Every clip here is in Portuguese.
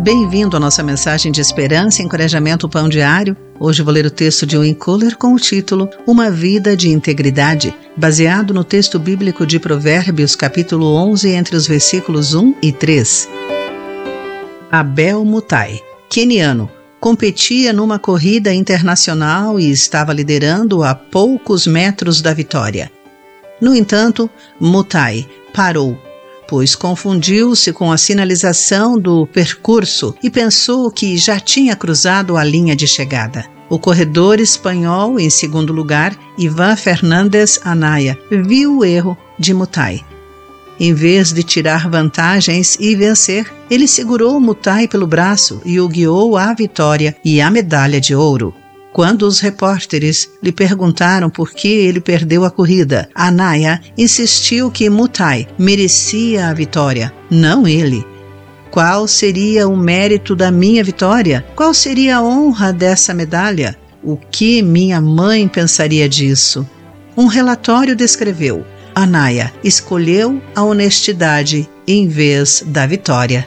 Bem-vindo à nossa mensagem de esperança e encorajamento Pão Diário. Hoje vou ler o texto de Win Kohler com o título Uma Vida de Integridade, baseado no texto bíblico de Provérbios, capítulo 11, entre os versículos 1 e 3. Abel Mutai, queniano, competia numa corrida internacional e estava liderando a poucos metros da vitória. No entanto, Mutai parou, pois confundiu-se com a sinalização do percurso e pensou que já tinha cruzado a linha de chegada. O corredor espanhol, em segundo lugar, Ivan Fernández Anaya, viu o erro de Mutai. Em vez de tirar vantagens e vencer, ele segurou Mutai pelo braço e o guiou à vitória e à medalha de ouro. Quando os repórteres lhe perguntaram por que ele perdeu a corrida, Anaya insistiu que Mutai merecia a vitória, não ele. Qual seria o mérito da minha vitória? Qual seria a honra dessa medalha? O que minha mãe pensaria disso? Um relatório descreveu: Anaya escolheu a honestidade em vez da vitória.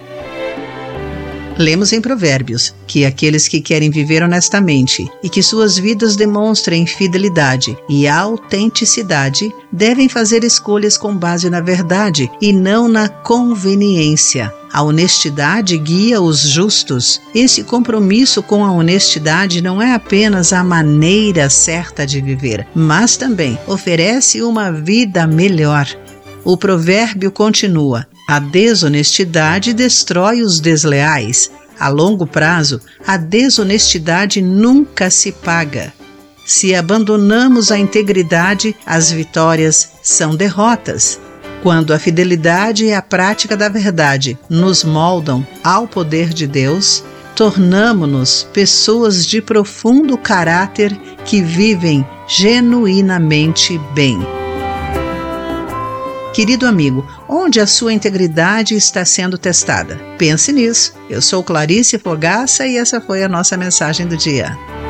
Lemos em Provérbios que aqueles que querem viver honestamente e que suas vidas demonstrem fidelidade e autenticidade devem fazer escolhas com base na verdade e não na conveniência. A honestidade guia os justos. Esse compromisso com a honestidade não é apenas a maneira certa de viver, mas também oferece uma vida melhor. O provérbio continua: a desonestidade destrói os desleais. A longo prazo, a desonestidade nunca se paga. Se abandonamos a integridade, as vitórias são derrotas. Quando a fidelidade e a prática da verdade nos moldam ao poder de Deus, tornamo-nos pessoas de profundo caráter que vivem genuinamente bem. Querido amigo, onde a sua integridade está sendo testada? Pense nisso. Eu sou Clarice Fogaça e essa foi a nossa mensagem do dia.